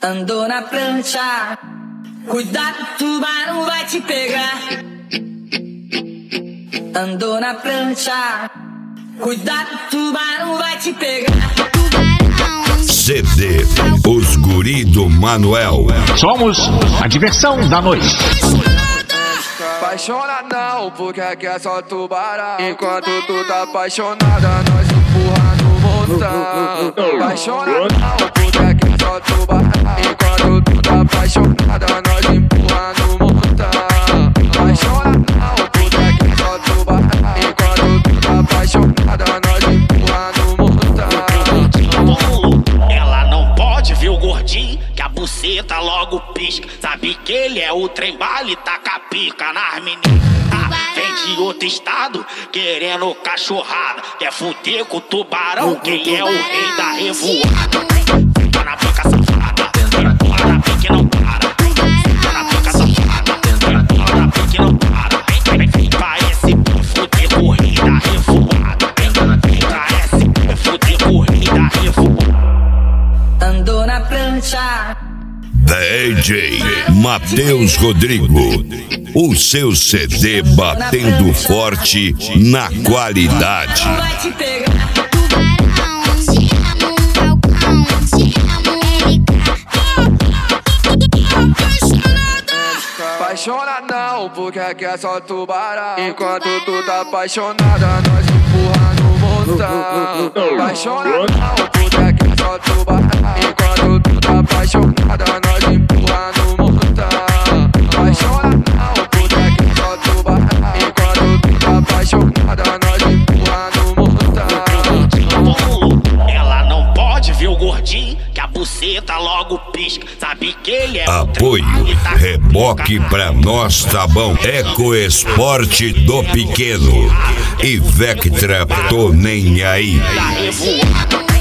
Andou na prancha, cuidado, o tubarão vai te pegar. Andou na prancha, cuidado, o tubarão vai te pegar. CD Os Guri do Manuel. Somos a diversão da noite. Apaixona não, porque aqui é só tubarão. Enquanto tu tá apaixonada, nós empurra no montão. Apaixona não, porque aqui é só tubarão. Enquanto tu tá apaixonada, nós empurra no montão. Apaixona não, porque aqui é só tubarão. Enquanto tu tá apaixonada, nós empurra no montão. Ela não pode ver o gordinho, que a buceta logo pisca. Sabe que ele é o trem bala e taca pica nas meninas. Vem de outro estado, querendo cachorrada. Quer fuder com o tubarão, que ele é o rei da revoada. Tá na boca safada, tá na pique não para. Tá na boca safada, tá na pique não para. Parece fuder com o rei da revoada. Parece fuder com o rei da revoada. Andou na prancha, DJ Matheus Rodrigo. O seu CD batendo forte na qualidade. vai te pegar. Apaixona não, porque aqui é só tubarão. Enquanto tu tá apaixonada, nós empurra no montão. Apaixona não, porque aqui é só tubarão. Enquanto tu tá apaixonada, nós empurra no montão. Apaixona não, porque aqui é só tubarão. Enquanto tu tá apaixonada, nós empurra no montão. Ela não pode ver o gordinho, que a buceta logo pisca. Sabe que ele é Apoio, reboque pra nós tá bom. Eco Esporte do Pequeno e Vectra, tô nem aí. da revoada.